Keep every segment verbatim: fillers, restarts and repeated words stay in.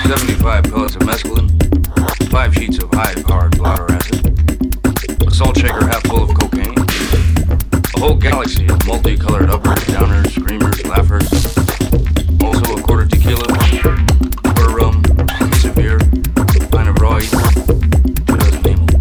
seventy-five pellets of mescaline, five sheets of high-powered blotter acid, a salt shaker half full of cocaine, a whole galaxy of multicolored uppers, downers, screamers, laughers, also a quarter tequila, quarter rum, a case of beer, a pint of raw ether, two dozen amyls.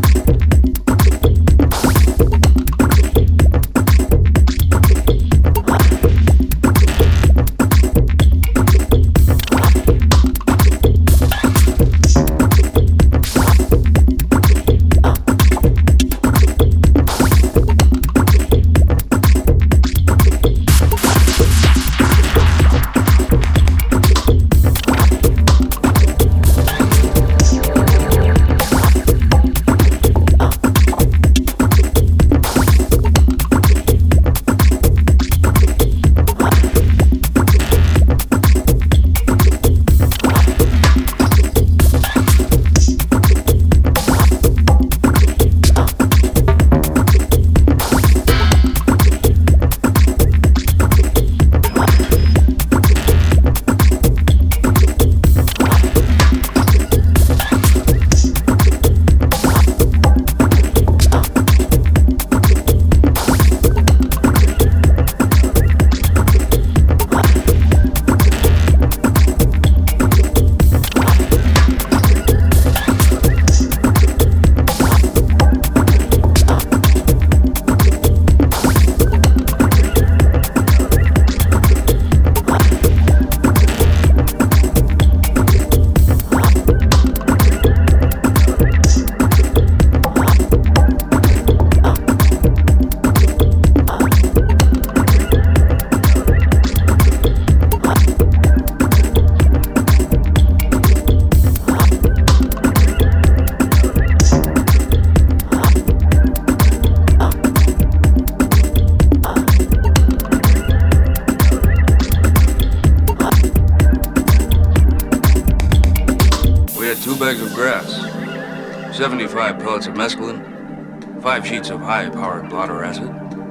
Two bags of grass, seventy-five pellets of mescaline, five sheets of high-powered blotter acid,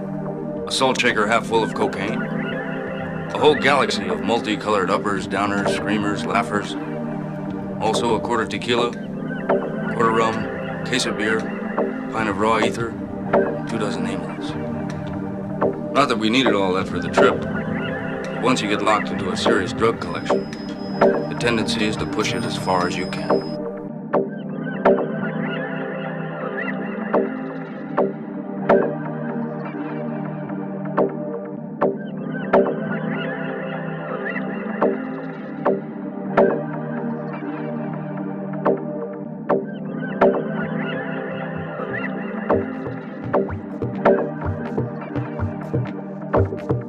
a salt shaker half full of cocaine, a whole galaxy of multicolored uppers, downers, screamers, laughers, also a quarter tequila, quarter rum, case of beer, pint of raw ether, two dozen amyls. Not that we needed all that for the trip, but once you get locked into a serious drug collection, the tendency is to push it as far as you can. Thank you.